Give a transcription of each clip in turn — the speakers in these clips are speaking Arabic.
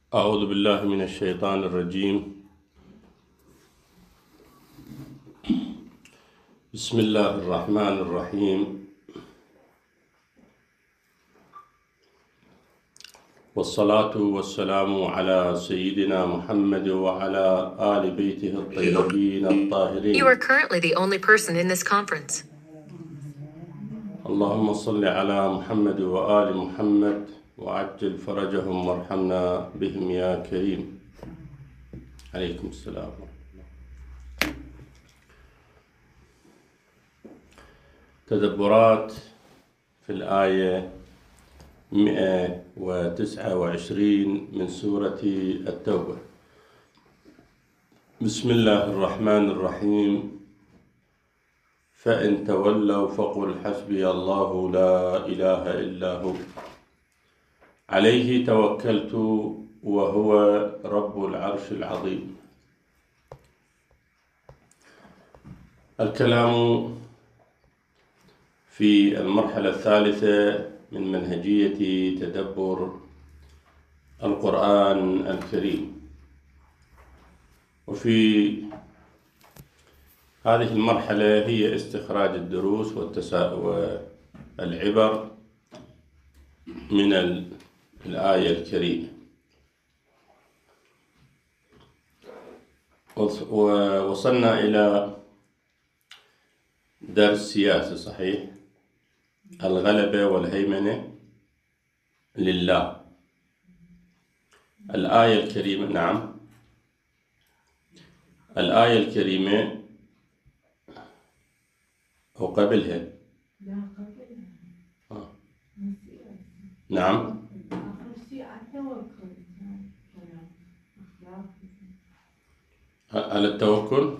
أعوذ بالله من الشيطان الرجيم. بسم الله الرحمن الرحيم، والصلاة والسلام على سيدنا محمد وعلى آل بيته الطيبين الطاهرين. You are currently the only person in this conference. اللهم صل على محمد وآل محمد وعجل فرجهم وارحمنا بهم يا كريم. عليكم السلام. تدبرات في الآية 129 من سورة التوبة. بسم الله الرحمن الرحيم. فإن تولوا فقل حسبي الله لا إله إلا هو عليه توكلت وهو رب العرش العظيم. الكلام في المرحلة الثالثة من منهجية تدبر القرآن الكريم، وفي هذه المرحلة هي استخراج الدروس والعبر من الآية الكريمة. ووصلنا إلى درس سياسي صحيح، الغلبة والهيمنة لله. الآية الكريمة، نعم، الآية الكريمة أو قبلها؟ لا قبلها. نعم. على التوكل.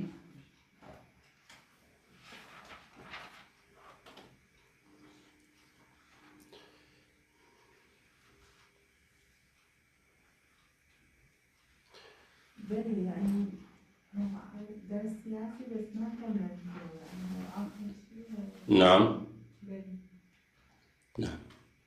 يعني درس سياسي بس ما كملت يعني آخر شيء. نعم. نعم.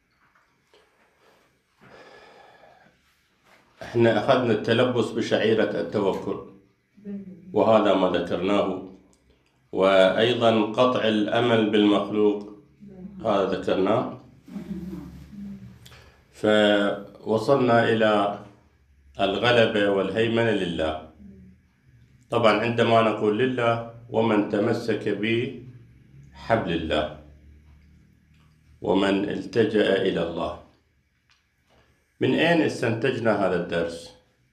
احنا أخذنا التلبس بشعيرة التوكل، وهذا ما ذكرناه، وأيضا قطع الأمل بالمخلوق، هذا ذكرناه. فوصلنا إلى الغلبة والهيمنة لله. طبعا عندما نقول لله ومن تمسك بحبل الله ومن التجأ إلى الله، من أين استنتجنا هذا الدرس؟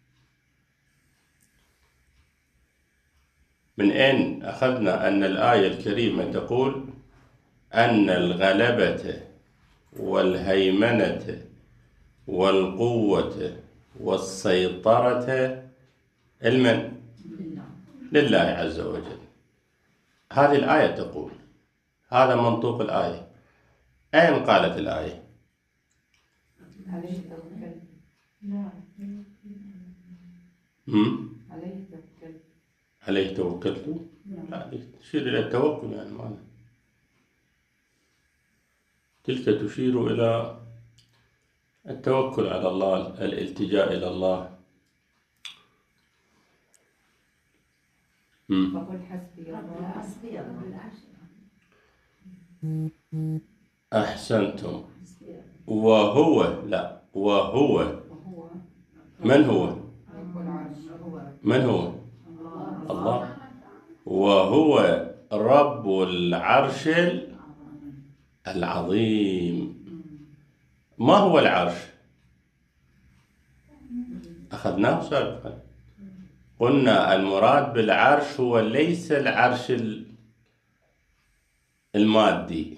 من أين أخذنا أن الآية الكريمة تقول أن الغلبة والهيمنة والقوة والسيطرة لله عز وجل؟ هذه الآية تقول، هذا منطوق الآية. أين قالت الآية؟ عليه توكلت. لا. عليه توكلت. عليه توكلت؟ هذه تشير إلى التوكل، يعني معنى تلك تشير إلى التوكل على الله، الالتجاء إلى الله. فقل حسبي الله. حسبي الله. أحسنتم. وهو، لا، وهو. من هو؟ من هو؟ الله. وهو رب العرش العظيم. ما هو العرش؟ أخذناه سابقا، قلنا المراد بالعرش هو ليس العرش المادي،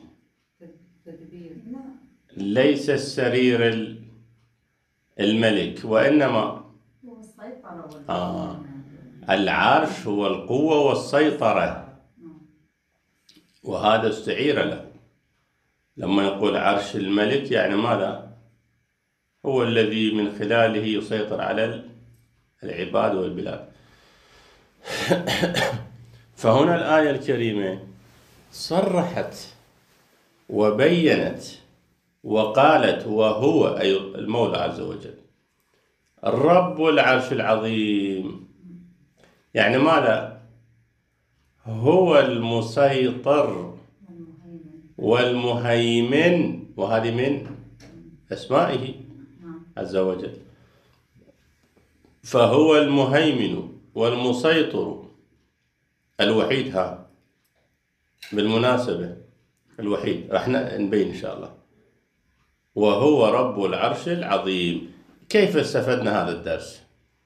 ليس السرير الملك، وإنما العرش هو القوة والسيطرة، وهذا استعير له. لما يقول عرش الملك يعني ماذا؟ هو الذي من خلاله يسيطر على العباد والبلاد. فهنا الآية الكريمة صرحت وبينت وقالت وهو، أي المولى عز وجل، رب العرش العظيم، يعني ماذا؟ هو المسيطر والمهيمن، وهذه من أسمائه عز وجل. فهو المهيمن والمسيطر الوحيد، ها بالمناسبة الوحيد، راح نبين إن شاء الله. وهو رب العرش العظيم. كيف استفدنا هذا الدرس؟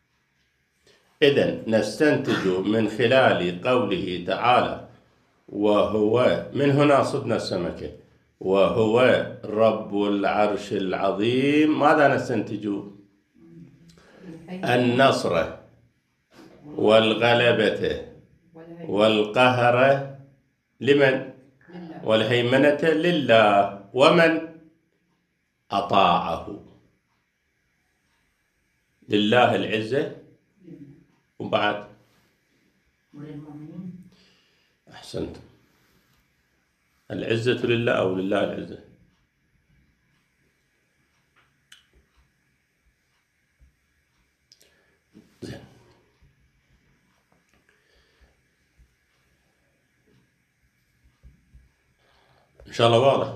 إذن نستنتج من خلال قوله تعالى وهو، من هنا صدنا السمكة، وهو رب العرش العظيم، ماذا نستنتج؟ النصر والغلبة والقهر لمن؟ والهيمنة لله، ومن أطاعه. لله العزة، وبعد وللمؤمنين. أحسنت. العزة لله أو لله العزة؟ زين. إن شاء الله واضح.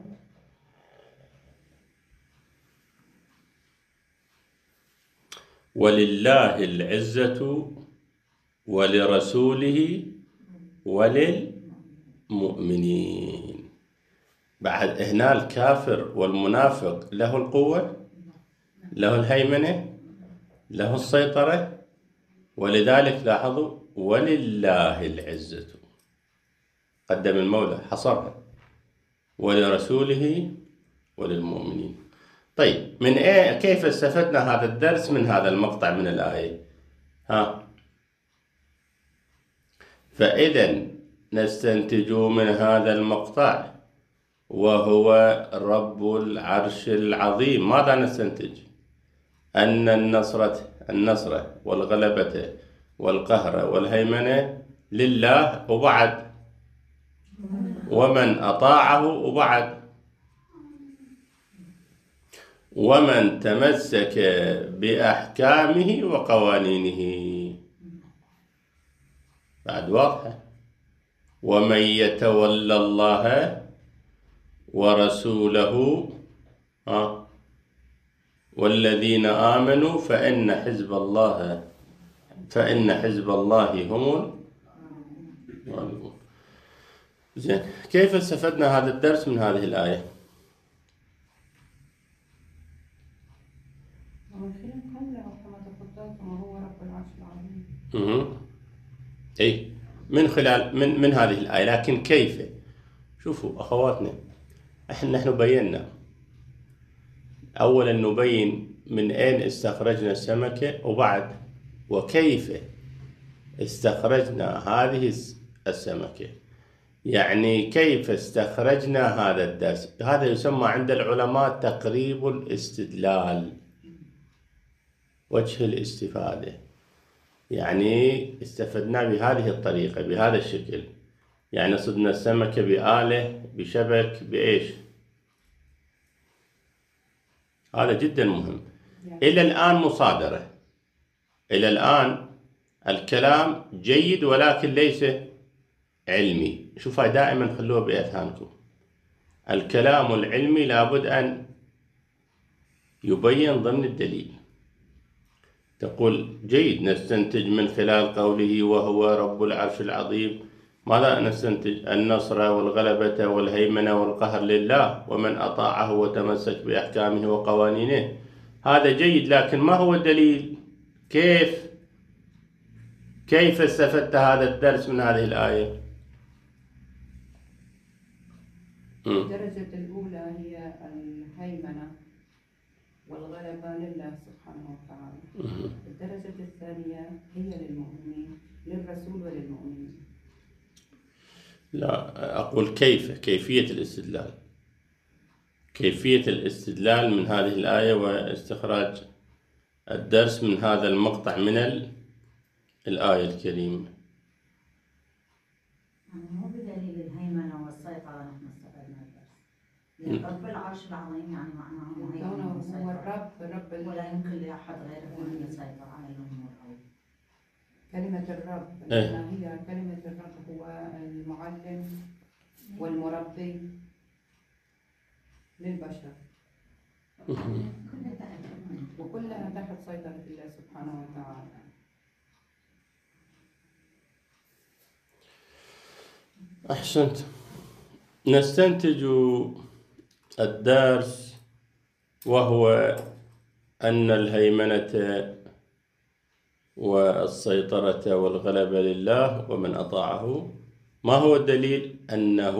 ولله العزة ولرسوله وللمؤمنين. بعد هنا الكافر والمنافق له القوة، له الهيمنة، له السيطرة، ولذلك لاحظوا ولله العزة، قدم المولى حصرها، ولرسوله وللمؤمنين. طيب، من إيه كيف استفدنا هذا الدرس من هذا المقطع من الآية؟ فإذا نستنتج من هذا المقطع وهو رب العرش العظيم، ماذا نستنتج؟ أن النصر والغلبة والقهر والهيمنة لله، وبعد ومن أطاعه، وبعد ومن تمسك بأحكامه وقوانينه. بعد واضحة. ومن يتولى الله ورسوله والذين آمنوا فإن حزب الله هم الغالبون. زين، كيف استفدنا هذا الدرس من هذه الآية؟ وهو رب العرش العظيم. أي من خلال من هذه الآية، لكن كيف؟ شوفوا أخواتنا، نحن بينا أولا، نبين من أين استخرجنا السمكة، وبعد وكيف استخرجنا هذه السمكة، يعني كيف استخرجنا هذا الدرس. هذا يسمى عند العلماء تقريب الاستدلال، وجه الاستفادة، يعني استفدنا بهذه الطريقة، بهذا الشكل، يعني صدنا السمكة بآلة، بشبك، بإيش. هذا جدا مهم. إلى الآن مصادرة، إلى الآن الكلام جيد ولكن ليس علمي. شوفها دائما، خلوها بأذهانكم. الكلام العلمي لابد أن يبين ضمن الدليل. تقول جيد، نستنتج من خلال قوله وهو رب العرش العظيم، ماذا نستنتج؟ النصر والغلبة والهيمنة والقهر لله، ومن أطاعه وتمسك بأحكامه وقوانينه. هذا جيد، لكن ما هو الدليل؟ كيف استفدت هذا الدرس من هذه الآية؟ الدرجة الأولى هي الهيمنة والغلبة لله سبحانه وتعالى. الدرجة الثانية هي للمؤمنين، للرسول وللمؤمنين. لا، أقول كيفية الاستدلال، كيفية الاستدلال من هذه الآية واستخراج الدرس من هذا المقطع من الآية الكريمة. مو بدليل الهيمنة والسيطرة نحن استفدنا الدرس. رب العرش العظيم يعني معناه مهيمن هو الرب ولا يمكن لأحد غيره أن يسيطر على الأمور. كلمة الرب إيه. ما هي كلمة الرب؟ هو المعلم والمربي للبشر، وكلها تحت سيطرة الله سبحانه وتعالى. أحسنت. نستنتج الدرس وهو أن الهيمنة والسيطرة والغلبة لله ومن أطاعه. ما هو الدليل؟ أنه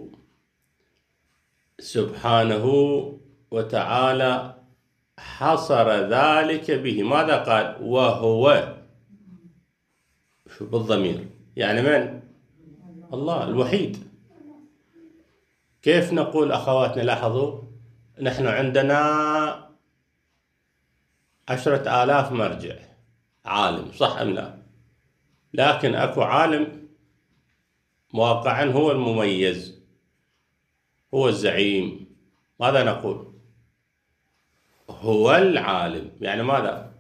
سبحانه وتعالى حصر ذلك به. ماذا قال؟ وهو. شو بالضمير؟ يعني من؟ الله الوحيد. كيف نقول أخواتنا؟ لاحظوا، نحن عندنا 10,000 مرجع عالم، صح أم لا؟ لكن أكو عالم واقعا هو المميز، هو الزعيم. ماذا نقول؟ هو العالم. يعني ماذا؟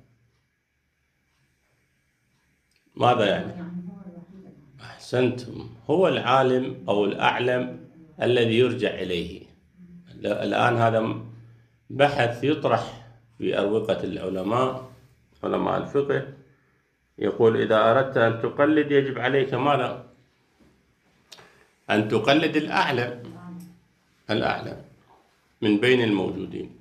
ماذا يعني؟ أحسنتم. هو العالم أو الأعلم الذي يرجع إليه. الآن هذا بحث يطرح في أروقة العلماء، علماء الفقه. يقول إذا أردت أن تقلد يجب عليك ماذا؟ أن تقلد الأعلم من بين الموجودين.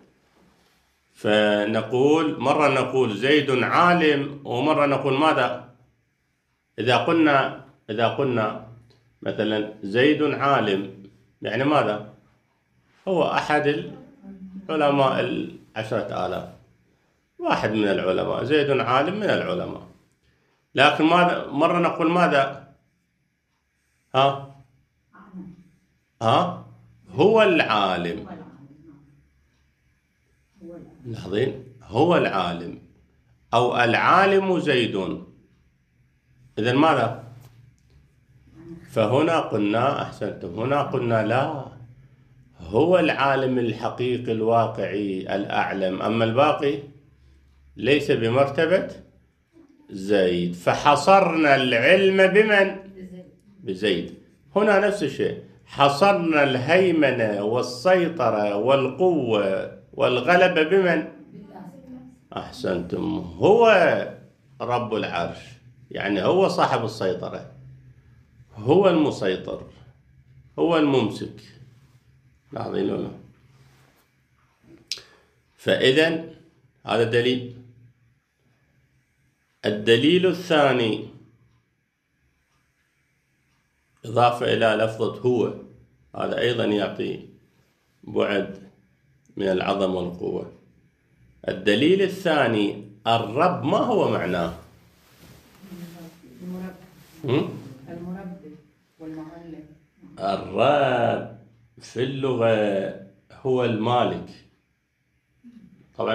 فنقول مرة نقول زيد عالم، ومرة نقول ماذا؟ إذا قلنا مثلا زيد عالم، يعني ماذا؟ هو أحد العلماء 10,000، واحد من العلماء. زيد عالم من العلماء. لكن ماذا؟ مرة نقول ماذا؟ هو العالم. لاحظين، هو العالم أو العالم زيد. إذن ماذا؟ فهنا قلنا، أحسنتم، هنا قلنا لا، هو العالم الحقيقي الواقعي الأعلم، أما الباقي ليس بمرتبة زيد. فحصرنا العلم بمن؟ بزيد. هنا نفس الشيء، حصرنا الهيمنة والسيطرة والقوة والغلبة بمن؟ أحسنتم، هو رب العرش، يعني هو صاحب السيطرة، هو المسيطر، هو الممسك. لاحظين ولا؟ فإذن هذا دليل. الدليل الثاني إضافة إلى لفظة هو، هذا أيضا يعطي بعد من العظمة والقوة. الدليل الثاني، الرب ما هو معناه؟ المربي والمعلم. الرب في اللغة هو المالك. طبعا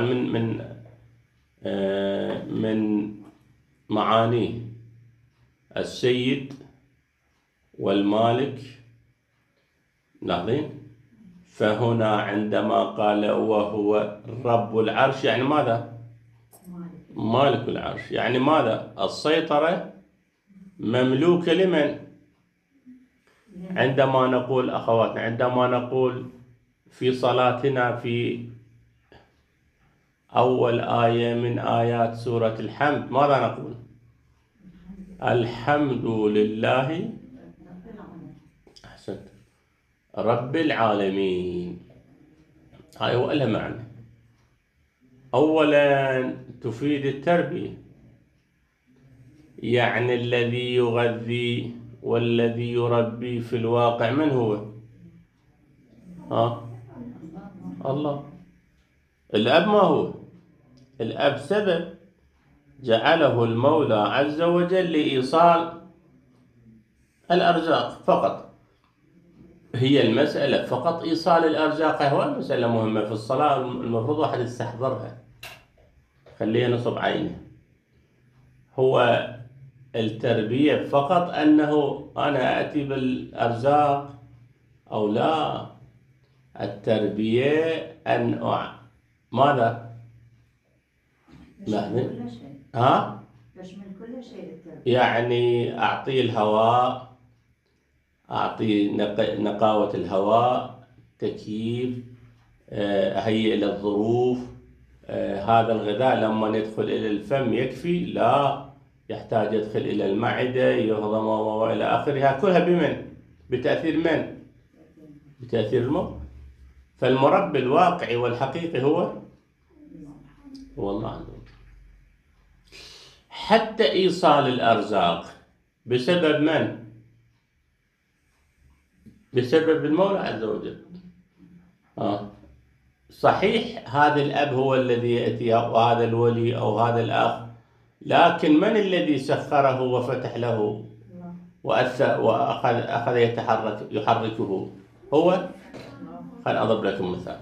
من معانيه السيد والمالك. لاحظين؟ فهنا عندما قال وهو رب العرش، يعني ماذا؟ مالك العرش. يعني ماذا؟ السيطرة مملوكة لمن؟ عندما نقول أخواتنا، عندما نقول في صلاتنا في أول آية من آيات سورة الحمد، ماذا نقول؟ الحمد لله، أحسنت، رب العالمين. هاي هو لها معنى. أولا تفيد التربية، يعني الذي يغذي والذي يربي في الواقع من هو؟ الله. الأب ما هو؟ الأب سبب جعله المولى عز وجل لإيصال الأرزاق فقط. هي المسألة فقط إيصال الأرزاق، هو المسألة مهمة في الصلاة، المفروض واحد يستحضرها، خليه نصب عينه. هو التربية فقط أنه أنا أتي بالأرزاق أو لا. التربية أن ماذا؟ يشمل كل شيء. ها؟ يشمل كل شيء التربية. يعني أعطيه الهواء، أعطي نقاوة الهواء، تكييف، أهيئ له الظروف. هذا الغذاء لما يدخل إلى الفم يكفي؟ لا، يحتاج يدخل إلى المعدة، يهضم وإلى آخرها، كلها بمن؟ بتأثير من؟ بتأثير الماء. فالمربي الواقعي والحقيقي هو الله عز وجل. حتى إيصال الأرزاق بسبب من؟ بسبب المولى عز وجل. صحيح هذا الأب هو الذي يأتي، وهذا الولي أو هذا الأخ، لكن من الذي سخره وفتح له وأخذ يحركه؟ هو. خل أضرب لكم مثال.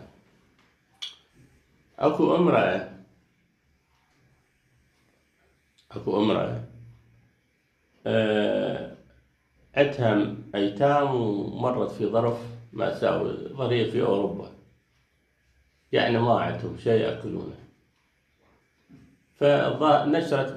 أكو امرأة عندها أيتام ومرت في ظرف ظريف في أوروبا، يعني ما عندهم شيء يأكلونه، فنشرت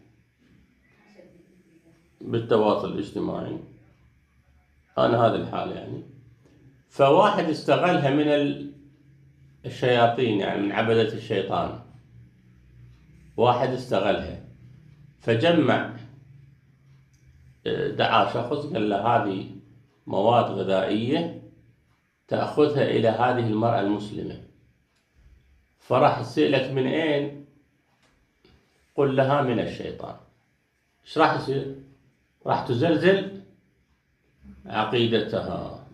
بالتواصل الاجتماعي أنا هذا الحال يعني. فواحد استغلها من الشياطين، يعني من عبدة الشيطان، واحد استغلها فجمع، دعا شخص قال له هذه مواد غذائية تأخذها إلى هذه المرأة المسلمة، فراح يسألك من أين؟ قل لها من الشيطان. إيش راح يصير؟ راح تزلزل عقيدتها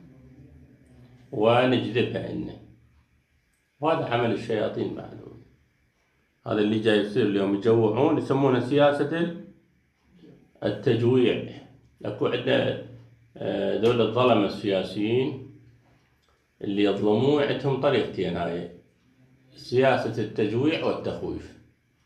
ونجذبها إنه، وهذا عمل الشياطين معلوم. هذا اللي جاي يصير اليوم، يجوعون، يسمونه سياسة التجويع. اكو عندنا دول الظلمة السياسيين اللي يظلمون، عندهم طريقتين، هاي سياسة التجويع والتخويف.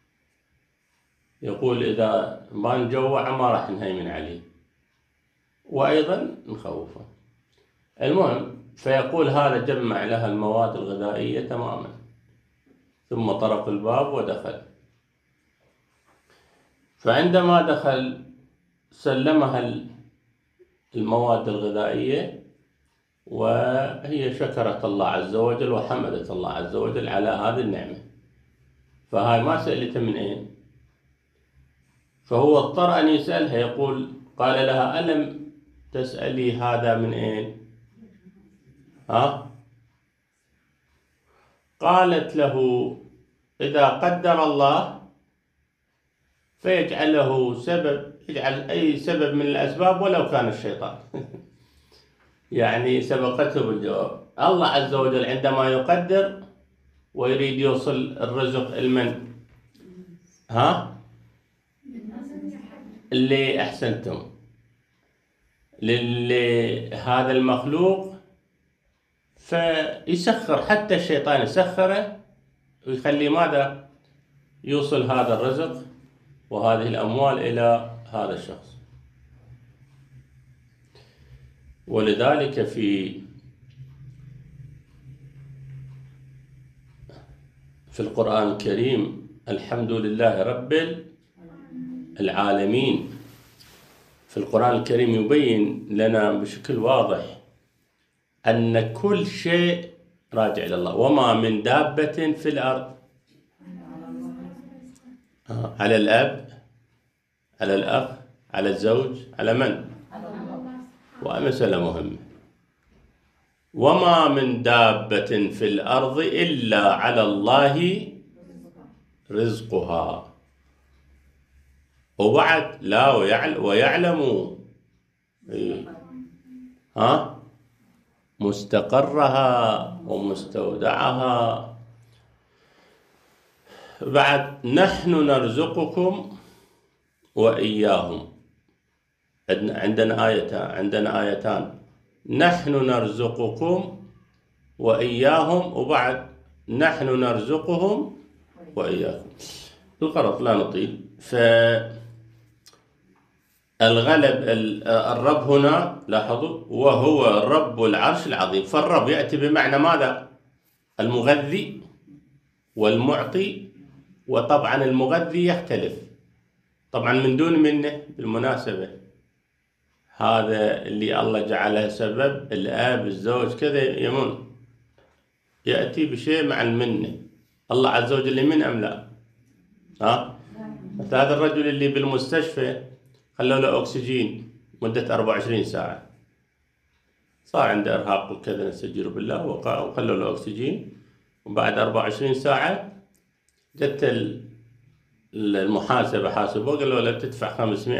يقول إذا ما نجوع ما راح نهيمن عليه، وأيضا نخوفه. المهم، فيقول هذا جمع لها المواد الغذائية تماما، ثم طرق الباب ودخل. فعندما دخل سلمها المواد الغذائية، وهي شكرت الله عز وجل وحمدت الله عز وجل على هذه النعمة. فهاي ما سألته من أين، فهو اضطر أن يسألها. يقول قال لها ألم تسألي هذا من أين؟ قالت له إذا قدر الله فيجعل له سبب، يجعل أي سبب من الأسباب ولو كان الشيطان. يعني سبقته بالجواب. الله عز وجل عندما يقدر ويريد يوصل الرزق المن؟ اللي أحسنتم لهذا المخلوق، فيسخر، حتى الشيطان يسخره ويخلي ماذا؟ يوصل هذا الرزق وهذه الأموال إلى هذا الشخص. ولذلك في القرآن الكريم الحمد لله رب العالمين، في القرآن الكريم يبين لنا بشكل واضح أن كل شيء راجع إلى الله. وما من دابة في الأرض، على الأب، على الأخ، على الزوج، على من؟ ومسألة مهمة، وما من دابة في الأرض إلا على الله رزقها. وبعد لا ويعلم مستقرها ومستودعها. بعد نحن نرزقكم وإياهم. عندنا آيتان، نحن نرزقكم وإياهم، وبعد نحن نرزقهم وإياكم. الغرض لا نطيل. الغلب الرب هنا لاحظوا وهو رب العرش العظيم. فالرب يأتي بمعنى ماذا؟ المغذي والمعطي، وطبعا المغذي يختلف طبعا من دون منه. بالمناسبة هذا اللي الله جعله سبب، الأب الزوج كذا يمن يأتي بشيء مع المنة. الله عز وجل يمن أم لا؟ مثل هذا الرجل اللي بالمستشفى خلوا له أكسجين مدة 24 ساعة، صار عنده إرهاق وكذا نستجير بالله، وخلوا له أكسجين، وبعد 24 ساعة جت المحاسبة حاسبوه قالوا له بتدفع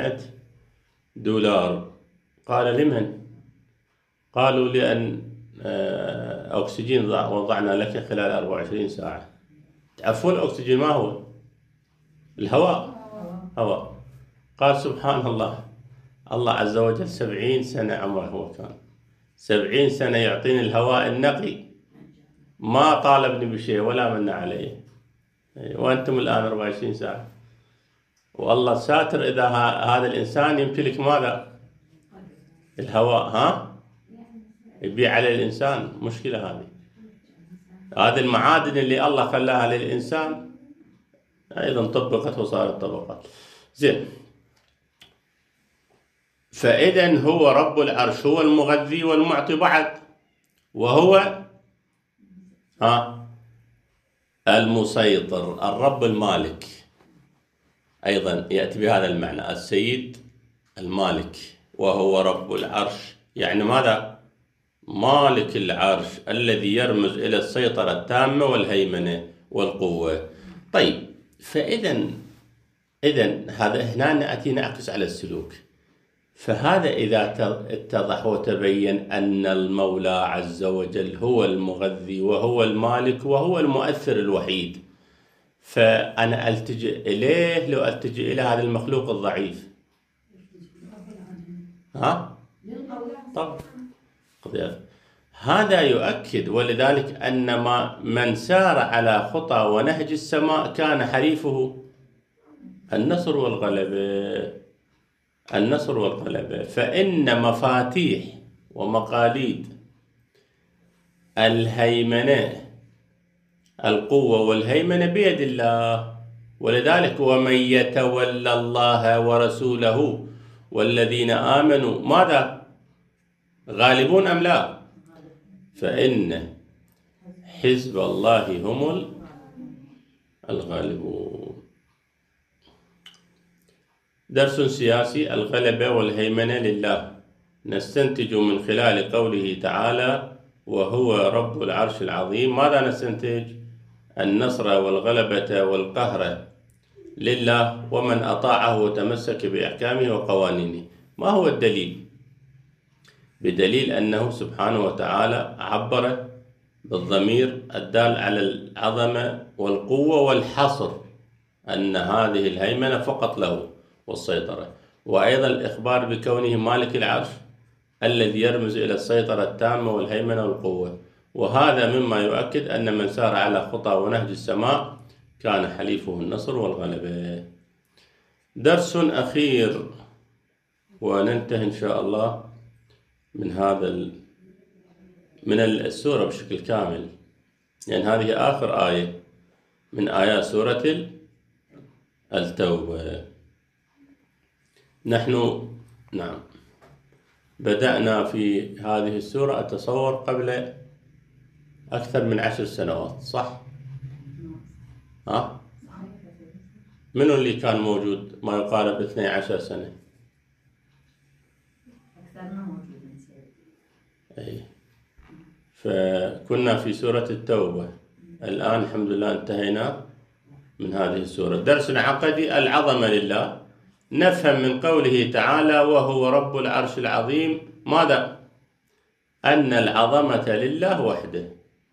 $500. قال لمن؟ قالوا لأن أكسجين وضعنا لك خلال 24 ساعة. تعرفون الأكسجين ما هو؟ الهواء، هواء. قال سبحان الله، الله عز وجل 70 سنة عمره هو كان 70 سنة يعطيني الهواء النقي، ما طالبني بشيء ولا من عليه، وأنتم الآن 24 ساعة. والله ساتر إذا هذا الإنسان يمتلك ماذا؟ الهواء، يبيع على الإنسان، مشكلة هذه. هذه المعادن اللي الله خلاها للإنسان أيضا طبقت وصارت طبقات. زين، فإذا هو رب العرش، هو المغذي والمعطي بعد، وهو المسيطر، الرب المالك، أيضا يأتي بهذا المعنى، السيد المالك، وهو رب العرش. يعني ماذا؟ مالك العرش الذي يرمز إلى السيطرة التامة والهيمنة والقوة. طيب، فإذا هذا هنا نأتي نعكس على السلوك. فهذا إذا اتضح وتبين أن المولى عز وجل هو المغذي وهو المالك وهو المؤثر الوحيد، فأنا ألتجئ إليه لو ألتجئ إلى هذا المخلوق الضعيف. طب هذا يؤكد، ولذلك أن من سار على خطى ونهج السماء كان حليفه النصر والغلبة، النصر والغلبة. فإن مفاتيح ومقاليد الهيمنة، القوة والهيمنة بيد الله. ولذلك ومن يتولى الله ورسوله والذين آمنوا ماذا؟ غالبون أم لا؟ فإن حزب الله هم الغالبون. درس سياسي: الغلبة والهيمنة لله. نستنتج من خلال قوله تعالى وهو رب العرش العظيم. ماذا نستنتج؟ النصر والغلبة والقهر لله، ومن أطاعه وتمسك بأحكامه وقوانينه. ما هو الدليل؟ بدليل أنه سبحانه وتعالى عبر بالضمير الدال على العظمة والقوة والحصر، أن هذه الهيمنة فقط له والسيطرة، وأيضا الإخبار بكونه مالك العرش الذي يرمز إلى السيطرة التامة والهيمنة والقوة. وهذا مما يؤكد أن من سار على خطى ونهج السماء كان حليفه النصر والغلبة. درس أخير وننتهي إن شاء الله من من السورة بشكل كامل، لأن هذه آخر آية من آيات سورة التوبة. نحن بدأنا في هذه السورة أتصور قبل أكثر من 10 سنوات، صح؟ منو اللي كان موجود ما يقارب 12 سنة؟ أكثرنا موجودين. أي، فكنا في سورة التوبة. الآن الحمد لله انتهينا من هذه السورة. درس عقدي: العظمة لله. نفهم من قوله تعالى وهو رب العرش العظيم ماذا؟ أن العظمة لله وحده.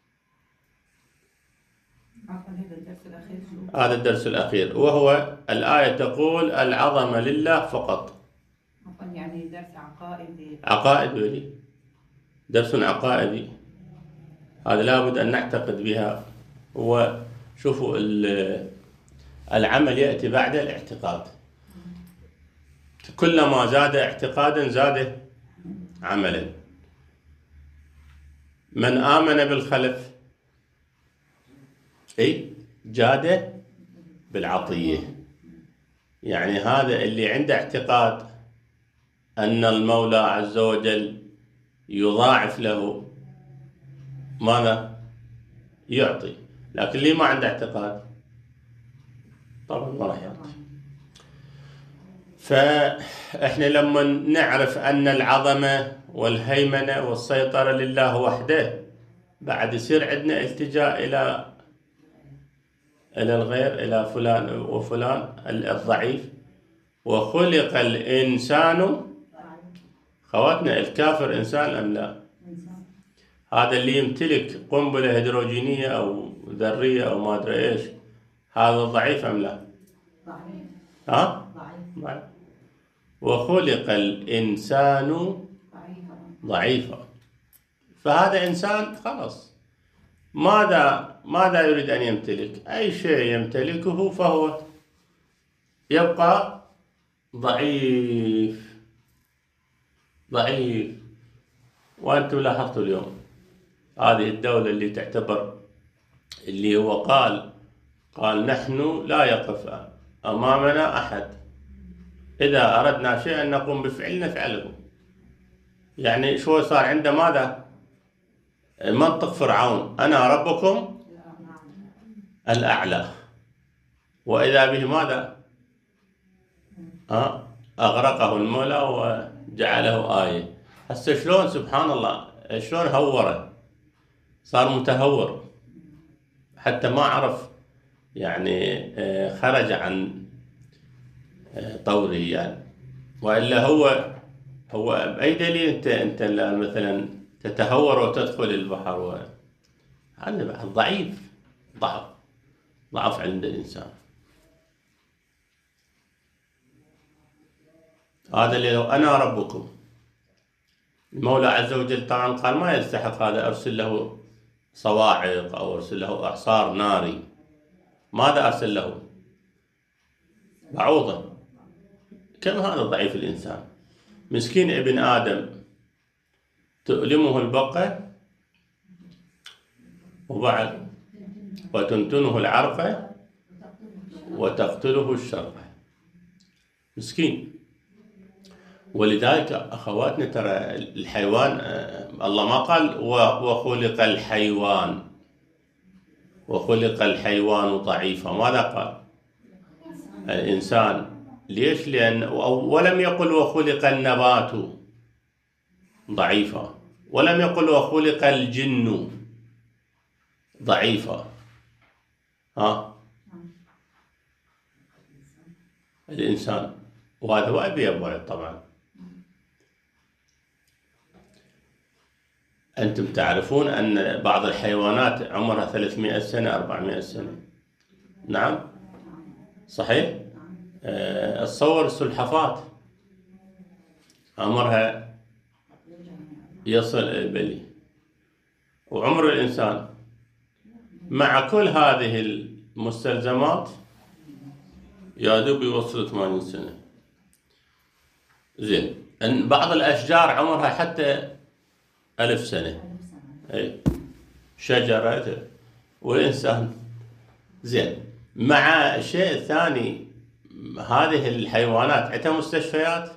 هذا الدرس الأخير، وهو الآية تقول العظمة لله فقط. يعني درس عقائدي. عقائد ولي، درس عقائدي، هذا لابد أن نعتقد بها. وشوفوا العمل يأتي بعد الاعتقاد، كلما زاد اعتقادا زاد عملا. من آمن بالخلف جاد بالعطية. يعني هذا اللي عنده اعتقاد أن المولى عز وجل يضاعف له ماذا؟ يعطي. لكن اللي ما عنده اعتقاد طبعا ما راح يعطي. فإحنا لما نعرف أن العظمة والهيمنة والسيطرة لله وحده، بعد يصير عندنا التجاء إلى الغير، إلى فلان وفلان الضعيف. وخلق الإنسان، خواتنا الكافر إنسان أم لا؟ هذا اللي يمتلك قنبلة هيدروجينية أو ذرية أو ما أدري إيش، هذا ضعيف أم لا؟ ضعيف. ها؟ ضعيف. وخلق الإنسان ضعيفا. فهذا إنسان خلاص، ماذا يريد أن يمتلك؟ أي شيء يمتلكه فهو يبقى ضعيف. وأنتم لاحظتوا اليوم هذه الدولة اللي تعتبر، اللي هو قال نحن لا يقف أمامنا أحد، إذا أردنا شيئا نقوم بفعل نفعله. يعني شو صار عنده ماذا؟ منطق فرعون، أنا ربكم الأعلى. وإذا به ماذا؟ أغرقه المولى وجعله آية. هسه شلون سبحان الله، شلون هوره، صار متهور حتى ما عرف يعني خرج عن طوره يعني. وإلا هو بأي دليل أنت مثلا تتهور وتدخل البحر؟ هذا ضعيف، ضعف عند الإنسان. هذا اللي لو أنا ربكم، المولى عز وجل طبعا قال ما يستحق هذا، أرسل له صواعق أو أرسل له إعصار ناري. ماذا أرسل له؟ بعوضة. كم هذا ضعيف الإنسان، مسكين ابن آدم، تؤلمه البقة وبعد وتنتنه العرقة وتقتله الشرقة، مسكين. ولذلك أخواتنا ترى الحيوان، الله ما قال وخلق الحيوان ضعيفا، ماذا قال؟ الإنسان. ليش؟ لأن ولم يقل وخلق النبات ضعيفا، ولم يقل وخلق الجن ضعيفا. الإنسان، وهذا ما يبي طبعا. أنتم تعرفون أن بعض الحيوانات عمرها 300 سنة 400 سنة. نعم صحيح. الصور السلحفاة عمرها يصل إلى وعمر الإنسان مع كل هذه المستلزمات يا دوب يوصل 80 سنة. زين، أن بعض الأشجار عمرها حتى 1000 سنة. أي شجرة. والإنسان زين. مع شيء ثاني، هذه الحيوانات عندها مستشفيات؟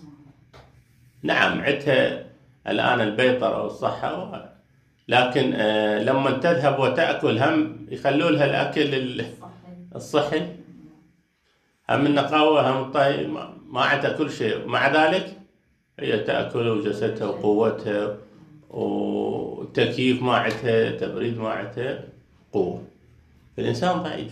نعم عندها الآن البيطرة والصحة، لكن لما تذهب وتأكل هم يخلوا لها الأكل الصحي، هم النقاوة هم الطهي، ما عندها كل شيء. مع ذلك هي تأكل وجسدها وقوتها، وتكييف ما عندها، تبريد ما عندها، قوة. الإنسان ضعيف.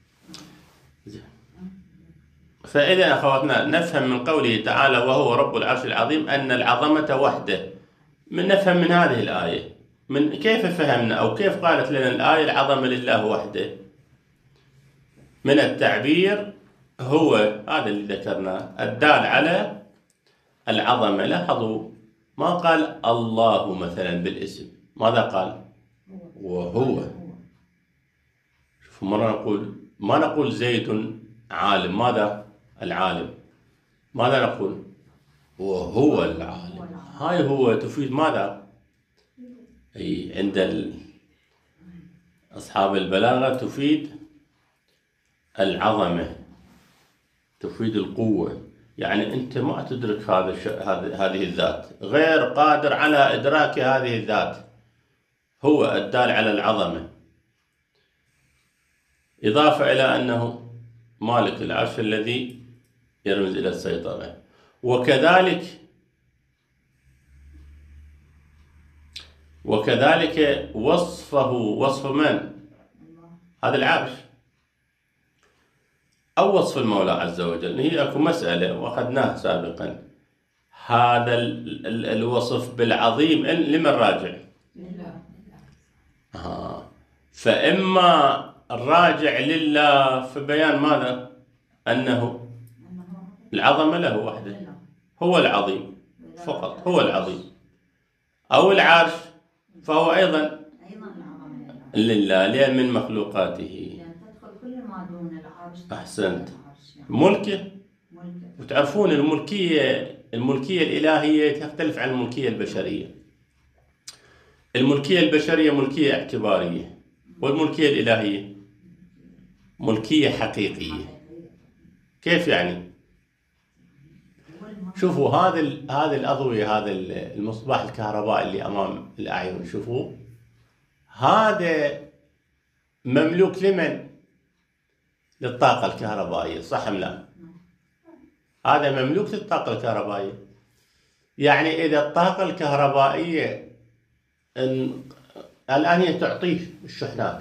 فإذا أخواتنا نفهم من قوله تعالى وهو رب العرش العظيم أن العظمة وحده، نفهم من هذه الآية من كيف فهمنا أو كيف قالت لنا الآية العظمة لله وحده، من التعبير هو هذا اللي ذكرناه الدال على العظمة. لاحظوا ما قال الله مثلا بالاسم، ماذا قال؟ وهو. شوفوا مرة ما نقول زيد عالم، ماذا؟ العالم. ماذا نقول؟ وهو العالم. هاي هو تفيد ماذا؟ أي عند أصحاب البلاغة تفيد العظمة تفيد القوة، يعني أنت ما تدرك هذه الذات، غير قادر على إدراك هذه الذات، هو الدال على العظمة، إضافة إلى أنه مالك العرش الذي يرمز إلى السيطرة. وكذلك وصفه وصف من؟ هذا العرش أو وصف المولى عز وجل. هي أكو مسألة وأخذناها سابقا، هذا الوصف بالعظيم لمن راجع؟ لله. فإما الراجع لله في بيان ماذا؟ أنه العظمة له وحده، هو العظيم فقط، هو العظيم، أو العرش فهو أيضا لله، لأن من مخلوقاته. يعني تدخل كل ما دون العرش. أحسنت. ملكه. وتعرفون الملكية الإلهية تختلف عن الملكية البشرية. الملكية البشرية ملكية اعتبارية، والملكية الإلهية ملكية حقيقية. كيف يعني؟ شوفوا هذه الأضوية، هذا المصباح الكهربائي اللي أمام الأعين، شوفوا هذا مملوك لمن؟ للطاقة الكهربائية، صح أم لا؟ هذا مملوك للطاقة الكهربائية. يعني إذا الطاقة الكهربائية الآن هي تعطيه الشحنات،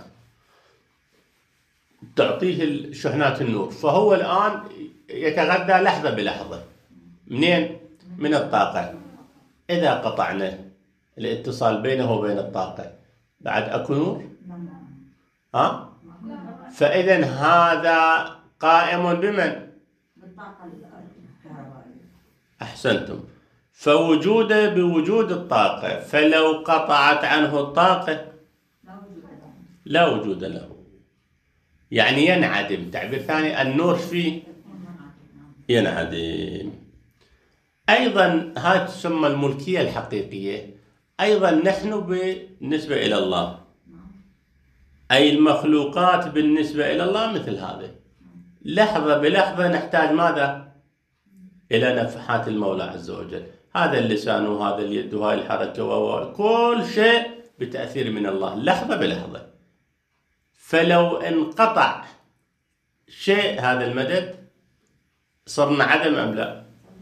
تعطيه الشحنات النور، فهو الآن يتغذى لحظة بلحظة. منين؟ من الطاقة. إذا قطعنا الاتصال بينه وبين الطاقة بعد أكو نور؟ فإذا هذا قائم بمن؟ بالطاقة الكهربائية. أحسنتم. فوجوده بوجود الطاقة، فلو قطعت عنه الطاقة لا وجود له، يعني ينعدم. تعبير ثاني، النور فيه ينعدم. أيضا هذه تسمى الملكية الحقيقية. أيضا نحن بالنسبة إلى الله، أي المخلوقات بالنسبة إلى الله مثل هذا، لحظة بلحظة نحتاج ماذا؟ إلى نفحات المولى عز وجل. هذا اللسان وهذا اليد وهذه الحركة وكل شيء بتأثير من الله لحظة بلحظة. فلو انقطع شيء هذا المدد صرنا عدم أم لا؟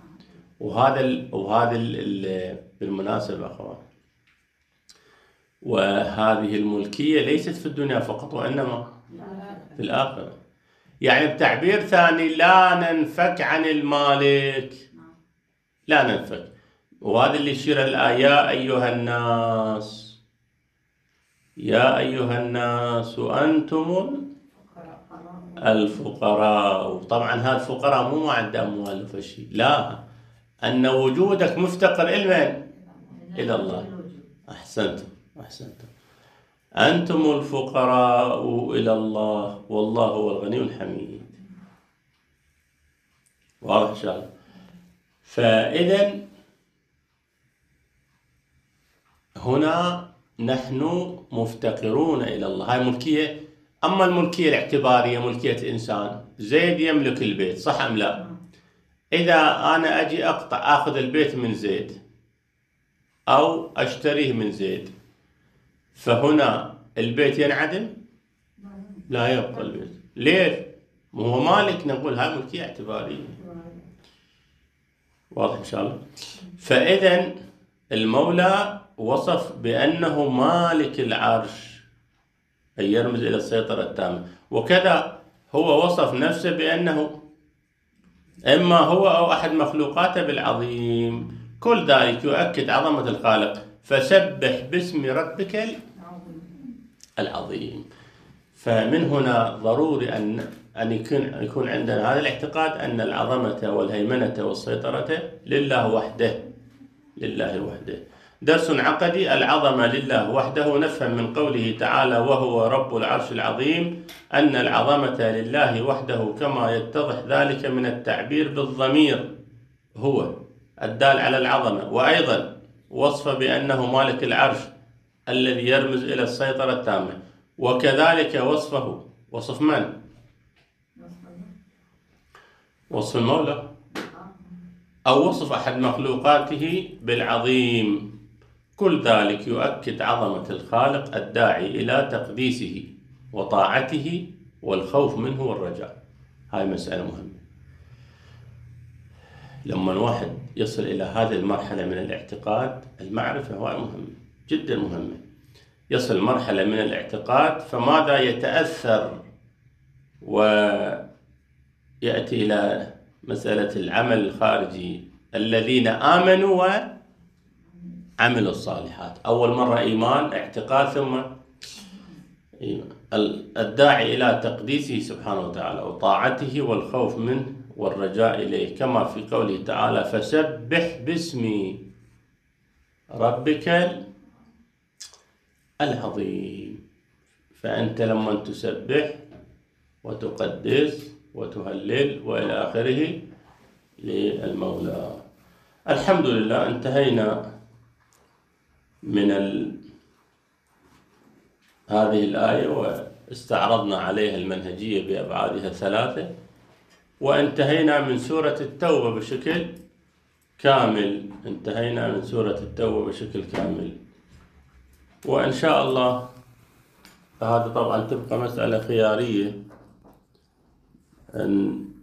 وهذا بالمناسبة أخوان، وهذه الملكية ليست في الدنيا فقط وإنما في الآخرة. يعني بتعبير ثاني لا ننفك عن المالك، لا ننفك. وهذا اللي يشير الآية يا أيها الناس أنتم الفقراء. وطبعا هذا الفقراء مو عنده أموال فشي، لا، أن وجودك مفتقر إلى الله. أحسنتم. أنتم الفقراء إلى الله والله هو الغني الحميد. واضح إن شاء الله. فإذا هنا نحن مفتقرون إلى الله، هاي ملكية. أما الملكية الاعتبارية ملكية إنسان، زيد يملك البيت، صح أم لا؟ إذا أنا أجي أخذ البيت من زيد أو أشتريه من زيد، فهنا البيت ينعدم؟ لا يبقى البيت. ليش؟ هو مالك، نقول هاي ملكية اعتبارية. واضح إن شاء الله. فإذا المولى وصف بأنه مالك العرش، أي يرمز إلى السيطرة التامة. وكذا هو وصف نفسه بأنه إما هو أو أحد مخلوقاته بالعظيم. كل ذلك يؤكد عظمة الخالق. فسبح باسم ربك العظيم. فمن هنا ضروري أن يكون عندنا هذا الاعتقاد أن العظمة والهيمنة والسيطرة لله وحده. درس عقدي. العظمة لله وحده. نفهم من قوله تعالى وهو رب العرش العظيم أن العظمة لله وحده، كما يتضح ذلك من التعبير بالضمير هو الدال على العظمة، وأيضا وصف بأنه مالك العرش الذي يرمز إلى السيطرة التامة. وكذلك وصف من؟ وصف المولى أو وصف أحد مخلوقاته بالعظيم، كل ذلك يؤكد عظمة الخالق الداعي إلى تقديسه وطاعته والخوف منه والرجاء. هاي مسألة مهمة. لما الواحد يصل إلى هذه المرحلة من الاعتقاد، المعرفة هو مهمة جدا مهمة، يصل مرحلة من الاعتقاد فماذا يتأثر ويأتي إلى مسألة العمل الخارجي. الذين آمنوا وعملوا الصالحات، أول مرة إيمان اعتقاد ثم إيمان. الداعي إلى تقديسه سبحانه وتعالى وطاعته والخوف منه والرجاء إليه، كما في قوله تعالى فسبح باسم ربك العظيم. فأنت لما تسبح وتقدس وتهلل وإلى آخره للمولى. الحمد لله انتهينا من هذه الآية واستعرضنا عليها المنهجية بأبعادها الثلاثة، وانتهينا من سورة التوبة بشكل كامل. انتهينا من سورة التوبة بشكل كامل، وإن شاء الله هذا طبعا تبقى مسألة خيارية أن